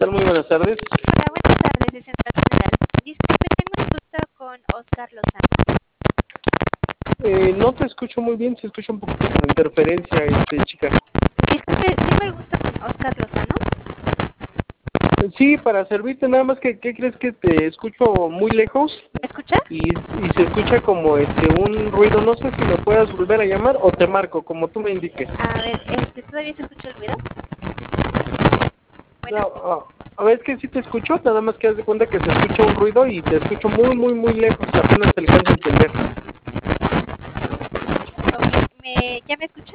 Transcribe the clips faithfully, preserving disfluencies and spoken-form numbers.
tal? Muy buenas tardes. Hola, buenas tardes, de Central Federal. Disculpe, tengo el gusto con Oscar Lozano. Eh, no te escucho muy bien, se escucha un poquito de interferencia, este, chica. Disculpe, tengo el gusto con Oscar Lozano. Sí, para servirte, nada más que, ¿qué crees que te escucho muy lejos? ¿Me escucha? Y, y se escucha como este un ruido, no sé si me puedas volver a llamar o te marco, como tú me indiques. A ver, este, ¿todavía se escucha el ruido? Bueno, No, ah, a ver, es que sí te escucho, nada más que haz de cuenta que se escucha un ruido y te escucho muy, muy, muy lejos, apenas te alcanzo a entender. ok, ¿me, ¿ya me escucha?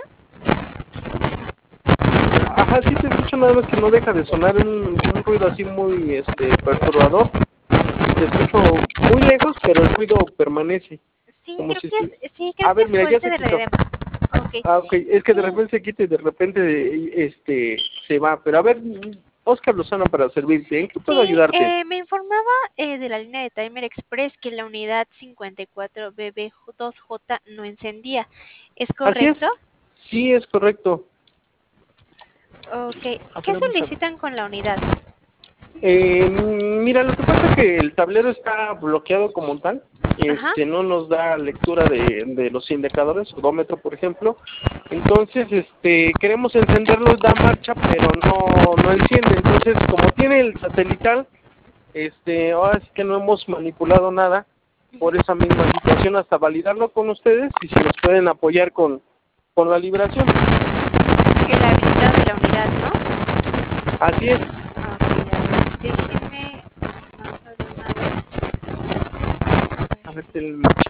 Ajá, sí te escucho, nada más que no deja de sonar un, un ruido así muy este perturbador. Te escucho muy lejos, pero el ruido permanece. Sí, Como creo si que estu- es, sí, creo A que ver, es mira, ya fuerte se de quitó. redema. Ok, Ah, ok, es que de sí, repente se quita y de repente este se va. Pero a ver, Oscar Lozano para servirte. ¿En qué puedo sí, ayudarte? eh, me informaba eh, de la línea de Timer Express que la unidad cincuenta y cuatro B B dos J no encendía. ¿Es Así es. correcto? Sí, es correcto. Ok, A ¿qué ver, vamos a ver. solicitan con la unidad? Eh, mira, lo que pasa es que el tablero está bloqueado como tal. Ajá. Este, no nos da lectura de, de los indicadores, odómetro, por ejemplo. Entonces, este, queremos encenderlo, da marcha, pero no, no enciende. Entonces, como tiene el satelital, este, ahora sí que no hemos manipulado nada por esa misma situación hasta validarlo con ustedes y si nos pueden apoyar con, con la liberación. El habilitado de la unidad, ¿no? Así es. Ok, a ver, déjenme marcar de una A vez. ver, el marcha.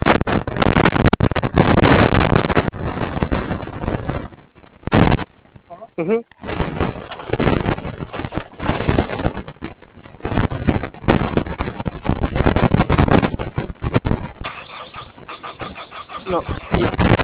Ujú. No, ya.